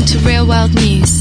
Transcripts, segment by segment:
to Real World News.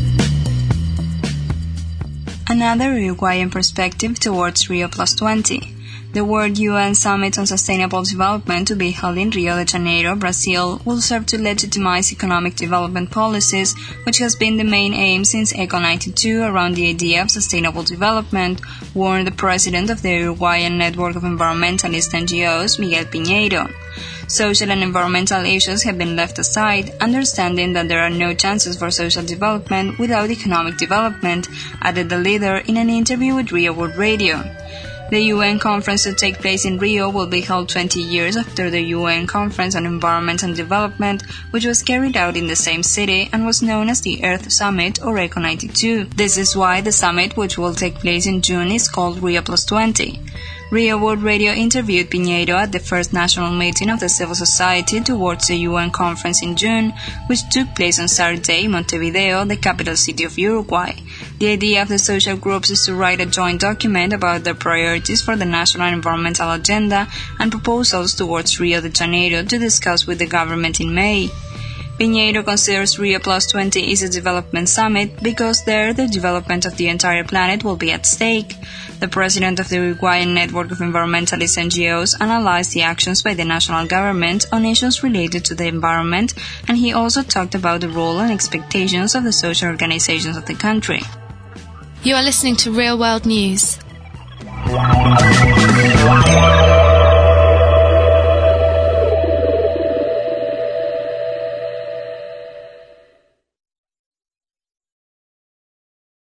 Another Uruguayan perspective towards Rio Plus 20. The World UN Summit on Sustainable Development to be held in Rio de Janeiro, Brazil, will serve to legitimize economic development policies, which has been the main aim since ECO 92 around the idea of sustainable development, warned the president of the Uruguayan Network of Environmentalist NGOs, Miguel Piñeiro. Social and environmental issues have been left aside, understanding that there are no chances for social development without economic development, added the leader in an interview with Rio World Radio. The UN conference to take place in Rio will be held 20 years after the UN Conference on Environment and Development, which was carried out in the same city and was known as the Earth Summit or ECO 92. This is why the summit, which will take place in June, is called Rio Plus 20. Rio World Radio interviewed Piñeiro at the first national meeting of the civil society towards the UN conference in June, which took place on Saturday in Montevideo, the capital city of Uruguay. The idea of the social groups is to write a joint document about their priorities for the national environmental agenda and proposals towards Rio de Janeiro to discuss with the government in May. Piñeiro considers Rio Plus 20 is a development summit because there the development of the entire planet will be at stake. The president of the Uruguayan Network of Environmentalist NGOs analyzed the actions by the national government on issues related to the environment, and he also talked about the role and expectations of the social organizations of the country. You are listening to Real World News.